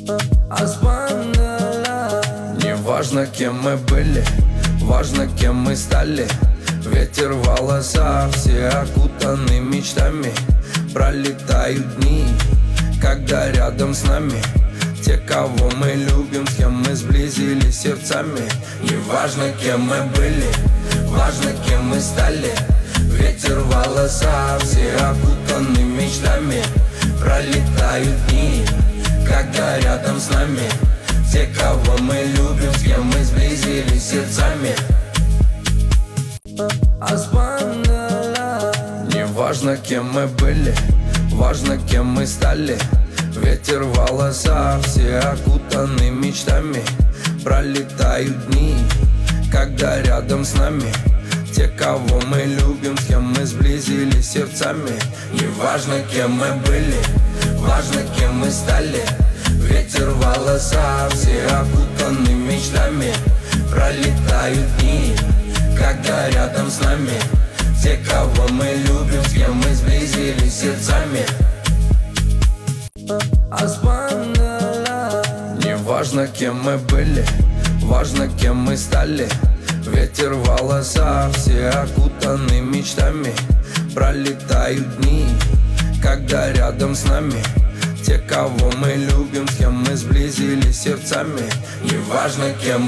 Неважно, кем мы были, важно, кем мы стали. Ветер в волосах, все окутаны мечтами. Пролетают дни, когда рядом с нами те, кого мы любим, с кем мы сблизились сердцами. Неважно, кем мы были, важно, кем мы стали. Ветер в волосах, все окутаны мечтами. Пролетают дни, когда рядом с нами те, кого мы любим, с кем мы сблизились сердцами. Неважно, кем мы были, важно, кем мы стали. Ветер в волосах, все окутаны мечтами. Пролетают дни, когда рядом с нами те, кого мы любим, с кем мы сблизились сердцами. Неважно, кем мы были, важно, кем мы стали. Ветер в волосах, все окутаны мечтами. Пролетают дни, когда рядом с нами те, кого мы любим, с кем мы сблизились сердцами. Неважно, кем мы были, важно, кем мы стали. Ветер в волосах, все окутаны мечтами. Пролетают дни, когда рядом с нами те, кого мы любим, с кем мы сблизились сердцами. Неважно, кем